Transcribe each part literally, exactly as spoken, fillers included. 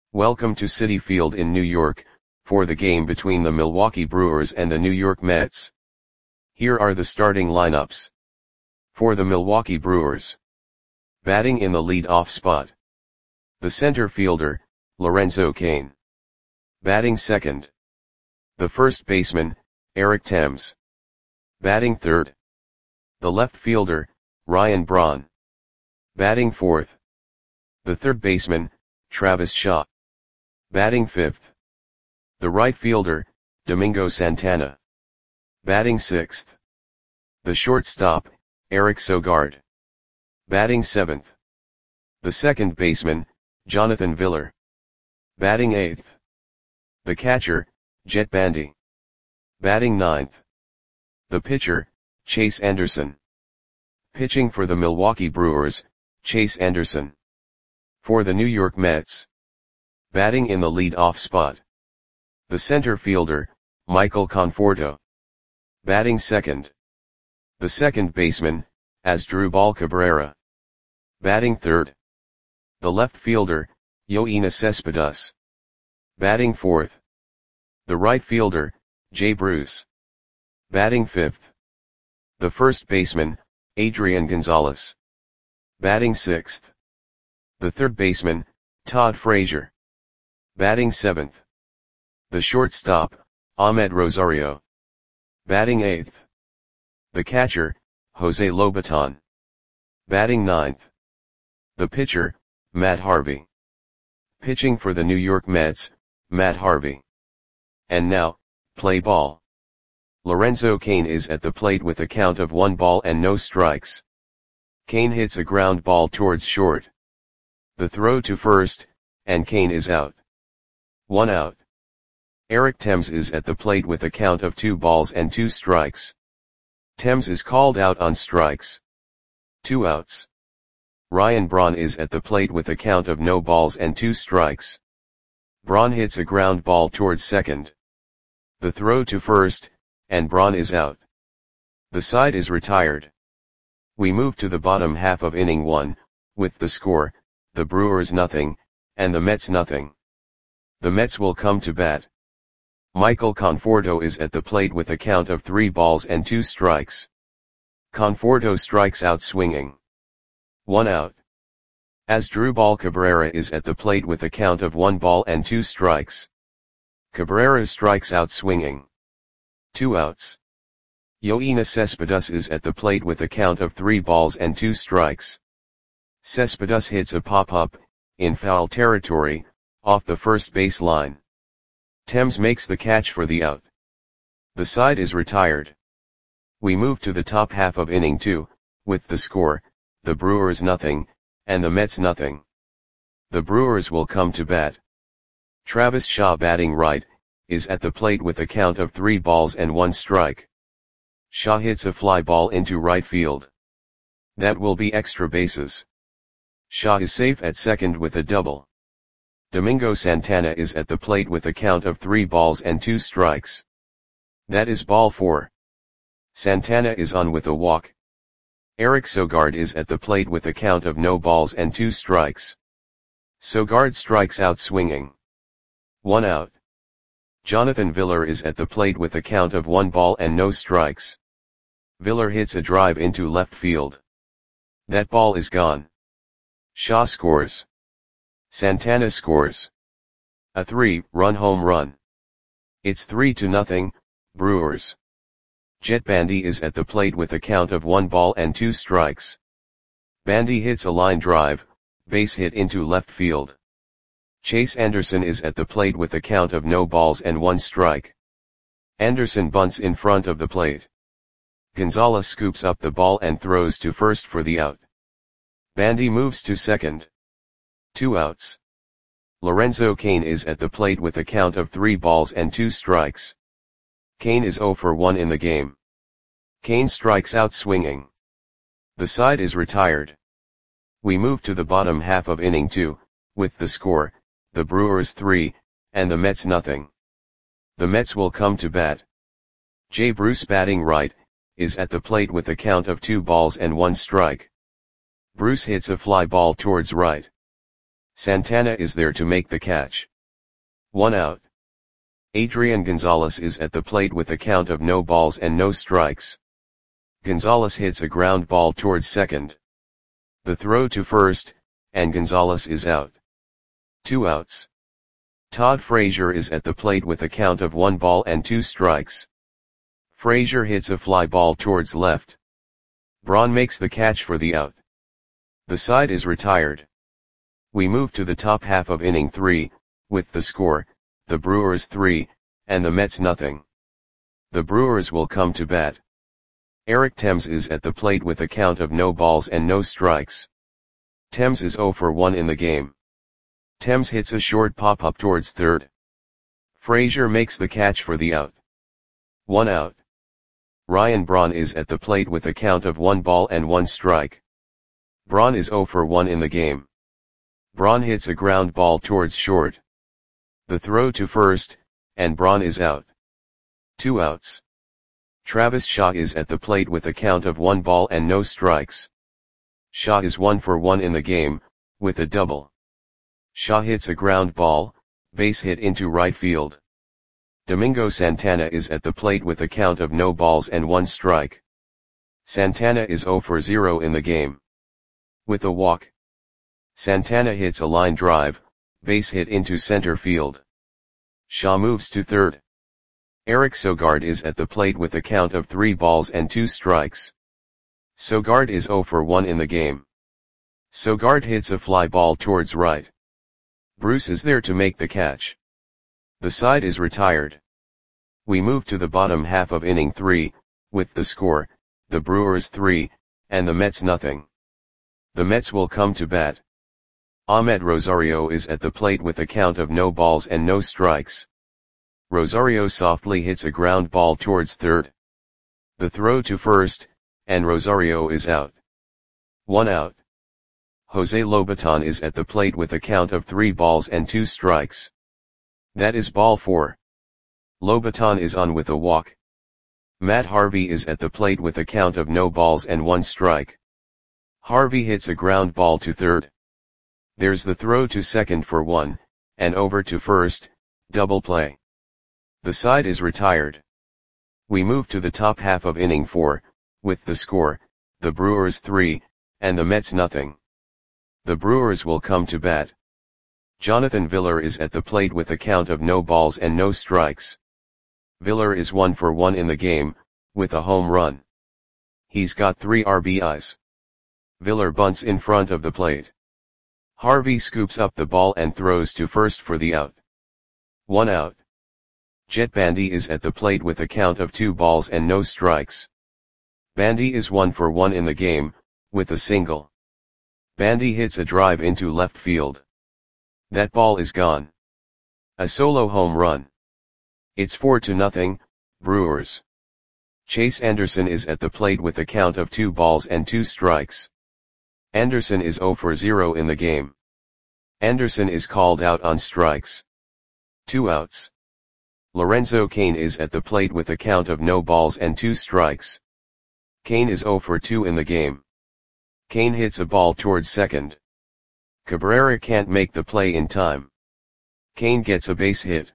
Welcome to Citi Field in New York, for the game between the Milwaukee Brewers and the New York Mets. Here are the starting lineups. For the Milwaukee Brewers. Batting in the lead-off spot. The center fielder, Lorenzo Cain. Batting second. The first baseman, Eric Thames. Batting third. The left fielder, Ryan Braun. Batting fourth. The third baseman, Travis Shaw. Batting fifth. The right fielder, Domingo Santana. Batting sixth. The shortstop, Eric Sogard. Batting seventh. The second baseman, Jonathan Villar. Batting eighth. The catcher, Jett Bandy. Batting ninth. The pitcher, Chase Anderson. Pitching for the Milwaukee Brewers, Chase Anderson. For the New York Mets. Batting in the lead-off spot. The center fielder, Michael Conforto. Batting second. The second baseman, Asdrubal Cabrera. Batting third. The left fielder, Yoenis Cespedes. Batting fourth. The right fielder, Jay Bruce. Batting fifth. The first baseman, Adrian Gonzalez. Batting sixth. The third baseman, Todd Frazier. Batting seventh. The shortstop, Ahmed Rosario. Batting eighth. The catcher, Jose Lobaton. Batting ninth. The pitcher, Matt Harvey. Pitching for the New York Mets, Matt Harvey. And now, play ball. Lorenzo Cain is at the plate with a count of one ball and no strikes. Cain hits a ground ball towards short. The throw to first, and Cain is out. One out. Eric Thames is at the plate with a count of two balls and two strikes. Thames is called out on strikes. Two outs. Ryan Braun is at the plate with a count of no balls and two strikes. Braun hits a ground ball towards second. The throw to first, and Braun is out. The side is retired. We move to the bottom half of inning one, with the score, the Brewers nothing, and the Mets nothing. The Mets will come to bat. Michael Conforto is at the plate with a count of three balls and two strikes. Conforto strikes out swinging. One out. Asdrubal Cabrera is at the plate with a count of one ball and two strikes. Cabrera strikes out swinging. Two outs. Yoenis Cespedes is at the plate with a count of three balls and two strikes. Cespedes hits a pop-up, in foul territory, off the first base line. Thames makes the catch for the out. The side is retired. We move to the top half of inning two, with the score, the Brewers nothing, and the Mets nothing. The Brewers will come to bat. Travis Shaw batting right, is at the plate with a count of three balls and one strike. Shaw hits a fly ball into right field. That will be extra bases. Shaw is safe at second with a double. Domingo Santana is at the plate with a count of three balls and two strikes. That is ball four. Santana is on with a walk. Eric Sogard is at the plate with a count of no balls and two strikes. Sogard strikes out swinging. One out. Jonathan Villar is at the plate with a count of one ball and no strikes. Villar hits a drive into left field. That ball is gone. Shaw scores. Santana scores. A three-run home run. It's three to nothing, Brewers. Jett Bandy is at the plate with a count of one ball and two strikes. Bandy hits a line drive, base hit into left field. Chase Anderson is at the plate with a count of no balls and one strike. Anderson bunts in front of the plate. Gonzalez scoops up the ball and throws to first for the out. Bandy moves to second. Two outs. Lorenzo Cain is at the plate with a count of three balls and two strikes. Cain is zero for one in the game. Cain strikes out swinging. The side is retired. We move to the bottom half of inning two, with the score, the Brewers three, and the Mets nothing. The Mets will come to bat. Jay Bruce batting right, is at the plate with a count of two balls and one strike. Bruce hits a fly ball towards right. Santana is there to make the catch. One out. Adrian Gonzalez is at the plate with a count of no balls and no strikes. Gonzalez hits a ground ball towards second. The throw to first, and Gonzalez is out. Two outs. Todd Frazier is at the plate with a count of one ball and two strikes. Frazier hits a fly ball towards left. Braun makes the catch for the out. The side is retired. We move to the top half of inning three, with the score, the Brewers three, and the Mets nothing. The Brewers will come to bat. Eric Thames is at the plate with a count of no balls and no strikes. Thames is oh for one in the game. Thames hits a short pop-up towards third. Frazier makes the catch for the out. One out. Ryan Braun is at the plate with a count of one ball and one strike. Braun is oh for one in the game. Braun hits a ground ball towards short. The throw to first, and Braun is out. Two outs. Travis Shaw is at the plate with a count of one ball and no strikes. Shaw is one for one in the game, with a double. Shaw hits a ground ball, base hit into right field. Domingo Santana is at the plate with a count of no balls and one strike. Santana is oh for zero in the game. With a walk. Santana hits a line drive, base hit into center field. Shaw moves to third. Eric Sogard is at the plate with a count of three balls and two strikes. Sogard is oh for one in the game. Sogard hits a fly ball towards right. Bruce is there to make the catch. The side is retired. We move to the bottom half of inning three, with the score, the Brewers three, and the Mets nothing. The Mets will come to bat. Ahmed Rosario is at the plate with a count of no balls and no strikes. Rosario softly hits a ground ball towards third. The throw to first, and Rosario is out. One out. Jose Lobaton is at the plate with a count of three balls and two strikes. That is ball four. Lobaton is on with a walk. Matt Harvey is at the plate with a count of no balls and one strike. Harvey hits a ground ball to third. There's the throw to second for one, and over to first, double play. The side is retired. We move to the top half of inning four, with the score, the Brewers three, and the Mets nothing. The Brewers will come to bat. Jonathan Villar is at the plate with a count of no balls and no strikes. Villar is one for one in the game, with a home run. He's got three R B Is. Villar bunts in front of the plate. Harvey scoops up the ball and throws to first for the out. One out. Jet Bandy is at the plate with a count of two balls and no strikes. Bandy is one for one in the game, with a single. Bandy hits a drive into left field. That ball is gone. A solo home run. It's four to nothing, Brewers. Chase Anderson is at the plate with a count of two balls and two strikes. Anderson is oh for zero in the game. Anderson is called out on strikes. Two outs. Lorenzo Cain is at the plate with a count of no balls and two strikes. Cain is oh for two in the game. Cain hits a ball towards second. Cabrera can't make the play in time. Cain gets a base hit.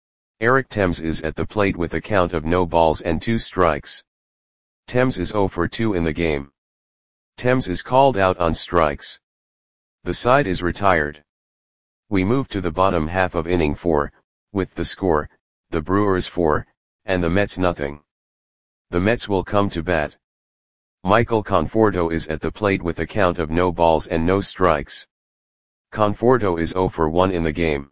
Eric Thames is at the plate with a count of no balls and two strikes. Thames is oh for two in the game. Thames is called out on strikes. The side is retired. We move to the bottom half of inning four, with the score, the Brewers four, and the Mets nothing. The Mets will come to bat. Michael Conforto is at the plate with a count of no balls and no strikes. Conforto is oh for one in the game.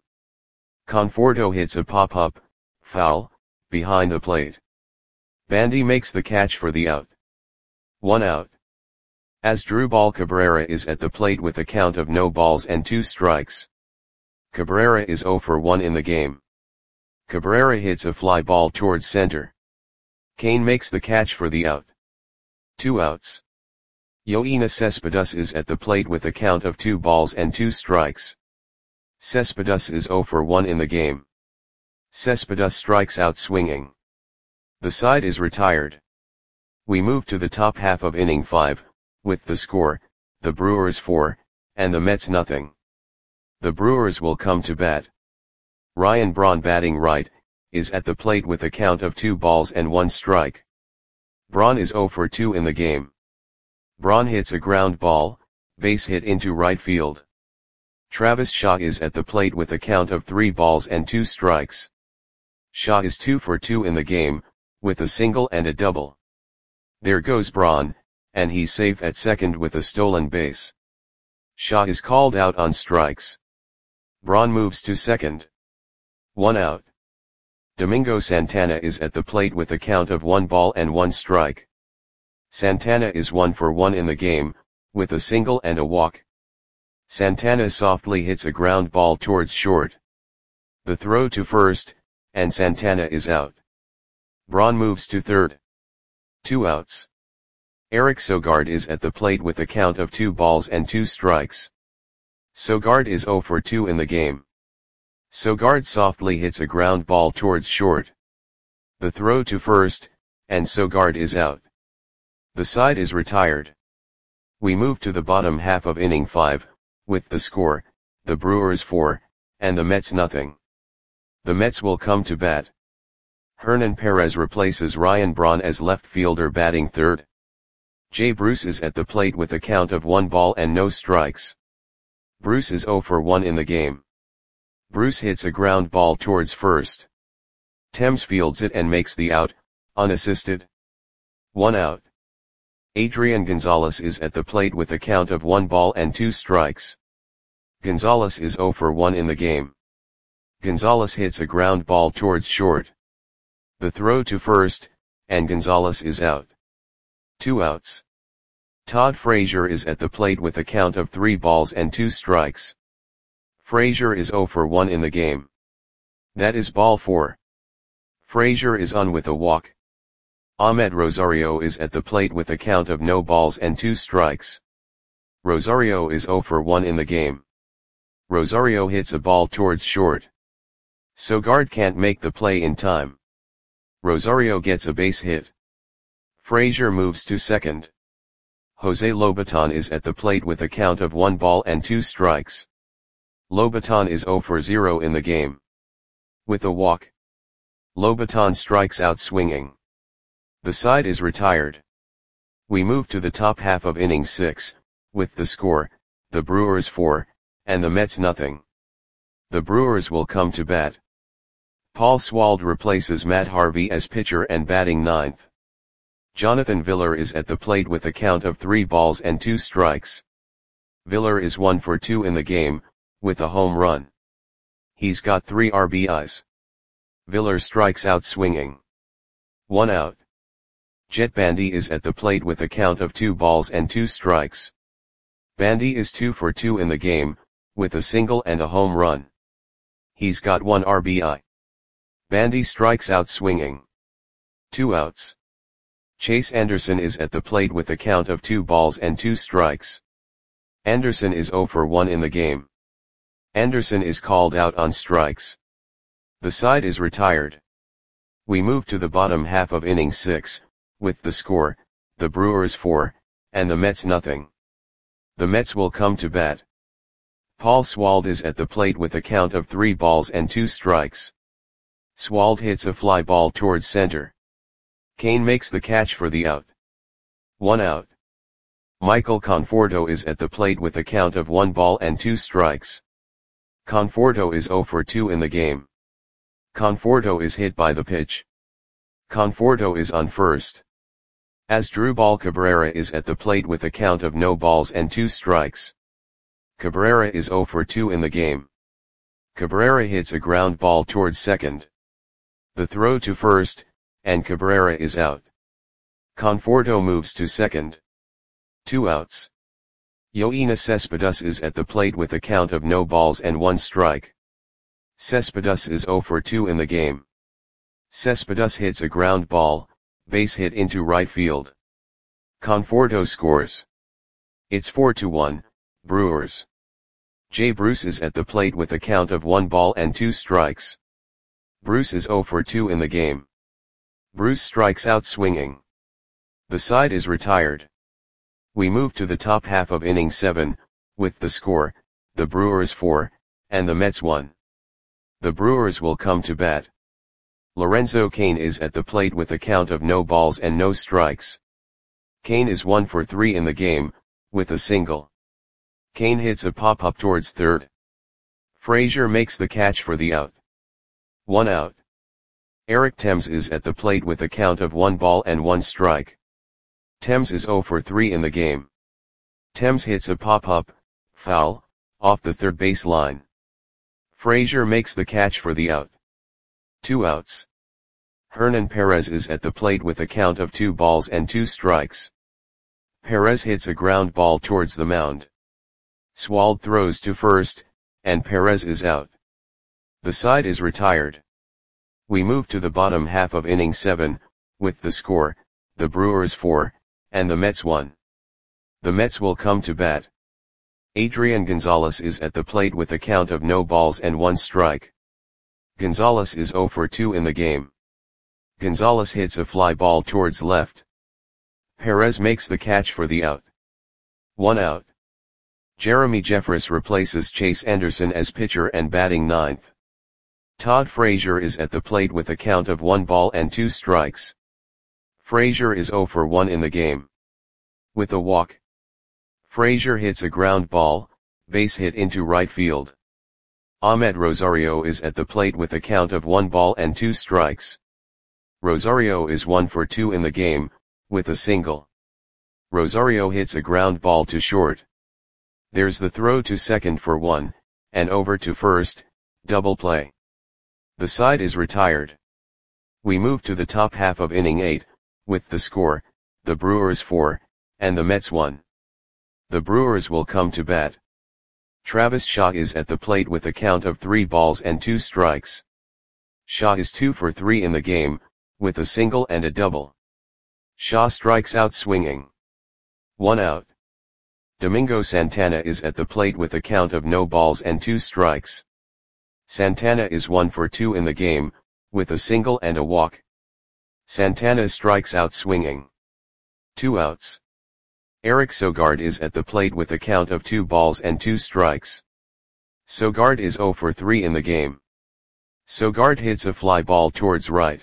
Conforto hits a pop-up, foul, behind the plate. Bandy makes the catch for the out. One out. Asdrubal Cabrera is at the plate with a count of no balls and two strikes. Cabrera is oh for one in the game. Cabrera hits a fly ball towards center. Cain makes the catch for the out. Two outs. Yoenis Cespedes is at the plate with a count of two balls and two strikes. Cespedes is oh for one in the game. Cespedes strikes out swinging. The side is retired. We move to the top half of inning five, with the score, the Brewers four, and the Mets nothing. The Brewers will come to bat. Ryan Braun, batting right, is at the plate with a count of two balls and one strike. Braun is oh for two in the game. Braun hits a ground ball, base hit into right field. Travis Shaw is at the plate with a count of three balls and two strikes. Shaw is two for two in the game, with a single and a double. There goes Braun, and he's safe at second with a stolen base. Shaw is called out on strikes. Braun moves to second. One out. Domingo Santana is at the plate with a count of one ball and one strike. Santana is one for one in the game, with a single and a walk. Santana softly hits a ground ball towards short. The throw to first, and Santana is out. Braun moves to third. Two outs. Eric Sogard is at the plate with a count of two balls and two strikes. Sogard is oh for two in the game. Sogard softly hits a ground ball towards short. The throw to first, and Sogard is out. The side is retired. We move to the bottom half of inning five, with the score, the Brewers four, and the Mets nothing. The Mets will come to bat. Hernan Perez replaces Ryan Braun as left fielder, batting third. Jay Bruce is at the plate with a count of one ball and no strikes. Bruce is oh for one in the game. Bruce hits a ground ball towards first. Thames fields it and makes the out, unassisted. One out. Adrian Gonzalez is at the plate with a count of one ball and two strikes. Gonzalez is oh for one in the game. Gonzalez hits a ground ball towards short. The throw to first, and Gonzalez is out. Two outs. Todd Frazier is at the plate with a count of three balls and two strikes. Frazier is oh for one in the game. That is ball four. Frazier is on with a walk. Ahmed Rosario is at the plate with a count of no balls and two strikes. Rosario is oh for one in the game. Rosario hits a ball towards short. Sogard can't make the play in time. Rosario gets a base hit. Frazier moves to second. Jose Lobaton is at the plate with a count of one ball and two strikes. Lobaton is oh for zero in the game. With a walk. Lobaton strikes out swinging. The side is retired. We move to the top half of inning six, with the score, the Brewers four, and the Mets nothing. The Brewers will come to bat. Paul Swald replaces Matt Harvey as pitcher and batting ninth. Jonathan Villar is at the plate with a count of three balls and two strikes. Villar is one for two in the game, with a home run. He's got three R B Is. Villar strikes out swinging. One out. Jet Bandy is at the plate with a count of two balls and two strikes. Bandy is two for two in the game, with a single and a home run. He's got one R B I. Bandy strikes out swinging. Two outs. Chase Anderson is at the plate with a count of two balls and two strikes. Anderson is oh for one in the game. Anderson is called out on strikes. The side is retired. We move to the bottom half of inning six, with the score, the Brewers four, and the Mets nothing. The Mets will come to bat. Paul Swald is at the plate with a count of three balls and two strikes. Swald hits a fly ball towards center. Kane makes the catch for the out. One out. Michael Conforto is at the plate with a count of one ball and two strikes. Conforto is oh for two in the game. Conforto is hit by the pitch. Conforto is on first. Asdrubal Cabrera is at the plate with a count of no balls and two strikes. Cabrera is oh for two in the game. Cabrera hits a ground ball towards second. The throw to first, and Cabrera is out. Conforto moves to second. Two outs. Yoenis Cespedes is at the plate with a count of no balls and one strike. Cespedes is oh for two in the game. Cespedes hits a ground ball, base hit into right field. Conforto scores. It's four to one, Brewers. Jay Bruce is at the plate with a count of one ball and two strikes. Bruce is oh for two in the game. Bruce strikes out swinging. The side is retired. We move to the top half of inning seven, with the score, the Brewers four, and the Mets one. The Brewers will come to bat. Lorenzo Cain is at the plate with a count of no balls and no strikes. Cain is one for three in the game, with a single. Cain hits a pop-up towards third. Frazier makes the catch for the out. One out. Eric Thames is at the plate with a count of one ball and one strike. Thames is zero for three in the game. Thames hits a pop-up, foul, off the third base line. Frazier makes the catch for the out. Two outs. Hernan Perez is at the plate with a count of two balls and two strikes. Perez hits a ground ball towards the mound. Swald throws to first, and Perez is out. The side is retired. We move to the bottom half of inning seven, with the score, the Brewers four, and the Mets one. The Mets will come to bat. Adrian Gonzalez is at the plate with a count of no balls and one strike. Gonzalez is zero for two in the game. Gonzalez hits a fly ball towards left. Perez makes the catch for the out. One out. Jeremy Jeffress replaces Chase Anderson as pitcher and batting ninth. Todd Frazier is at the plate with a count of one ball and two strikes. Frazier is zero for one in the game. With a walk. Frazier hits a ground ball, base hit into right field. Ahmed Rosario is at the plate with a count of one ball and two strikes. Rosario is one for two in the game, with a single. Rosario hits a ground ball to short. There's the throw to second for one, and over to first, double play. The side is retired. We move to the top half of inning eight, with the score, the Brewers four, and the Mets one. The Brewers will come to bat. Travis Shaw is at the plate with a count of three balls and two strikes. Shaw is two for three in the game, with a single and a double. Shaw strikes out swinging. One out. Domingo Santana is at the plate with a count of no balls and two strikes. Santana is one for two in the game, with a single and a walk. Santana strikes out swinging. Two outs. Eric Sogard is at the plate with a count of two balls and two strikes. Sogard is zero for three in the game. Sogard hits a fly ball towards right.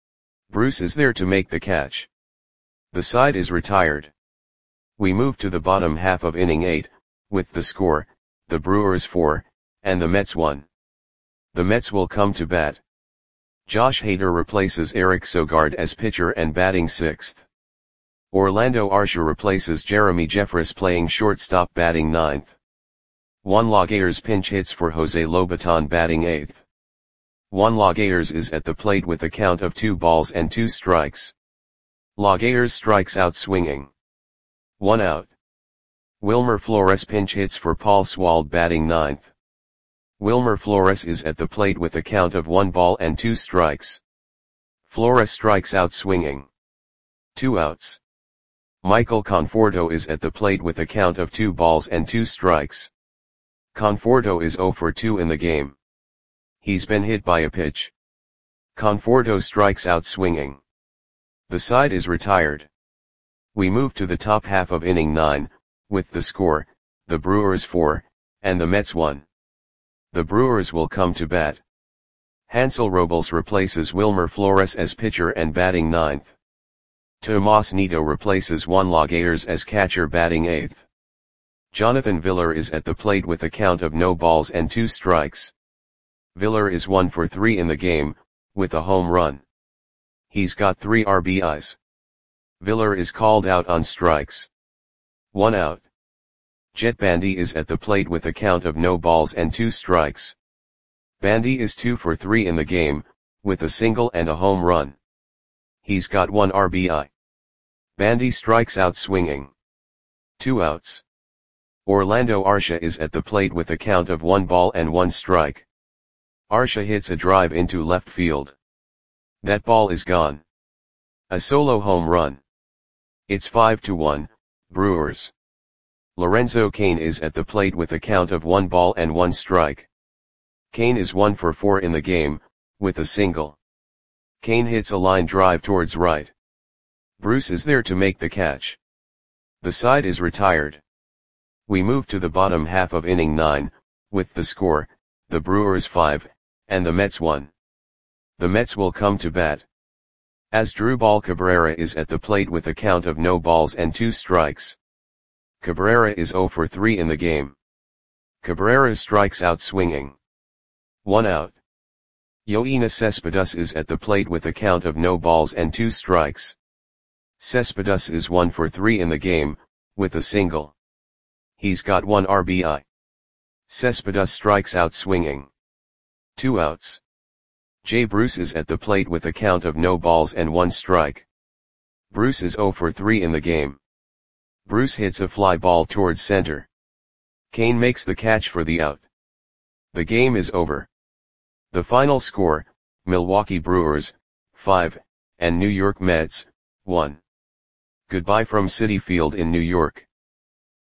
Bruce is there to make the catch. The side is retired. We move to the bottom half of inning eight, with the score, the Brewers four, and the Mets one. The Mets will come to bat. Josh Hader replaces Eric Sogard as pitcher and batting sixth. Orlando Arcia replaces Jeremy Jeffress playing shortstop batting ninth. Juan Laguerre pinch hits for Jose Lobaton batting eighth. Juan Laguerre is at the plate with a count of two balls and two strikes. Laguerre strikes out swinging. One out. Wilmer Flores pinch hits for Paul Swald batting ninth. Wilmer Flores is at the plate with a count of one ball and two strikes. Flores strikes out swinging. Two outs. Michael Conforto is at the plate with a count of two balls and two strikes. Conforto is zero for two in the game. He's been hit by a pitch. Conforto strikes out swinging. The side is retired. We move to the top half of inning nine, with the score, the Brewers four, and the Mets one. The Brewers will come to bat. Hansel Robles replaces Wilmer Flores as pitcher and batting ninth. Tomas Nido replaces Juan Laguerre as catcher batting eighth. Jonathan Villar is at the plate with a count of no balls and two strikes. Villar is one for three in the game, with a home run. He's got three R B Is. Villar is called out on strikes. One out. Jet Bandy is at the plate with a count of no balls and two strikes. Bandy is two for three in the game, with a single and a home run. He's got one R B I. Bandy strikes out swinging. Two outs. Orlando Arcia is at the plate with a count of one ball and one strike. Arcia hits a drive into left field. That ball is gone. A solo home run. It's five to one, Brewers. Lorenzo Cain is at the plate with a count of one ball and one strike. Cain is one for four in the game, with a single. Cain hits a line drive towards right. Bruce is there to make the catch. The side is retired. We move to the bottom half of inning nine, with the score, the Brewers five, and the Mets one. The Mets will come to bat. Asdrubal Cabrera is at the plate with a count of no balls and two strikes. Cabrera is zero for three in the game. Cabrera strikes out swinging. One out. Yoenis Cespedes is at the plate with a count of no balls and two strikes. Cespedes is one for three in the game, with a single. He's got one R B I. Cespedes strikes out swinging. Two outs. Jay Bruce is at the plate with a count of no balls and one strike. Bruce is zero for three in the game. Bruce hits a fly ball towards center. Kane makes the catch for the out. The game is over. The final score, Milwaukee Brewers, five, and New York Mets, one. Goodbye from Citi Field in New York.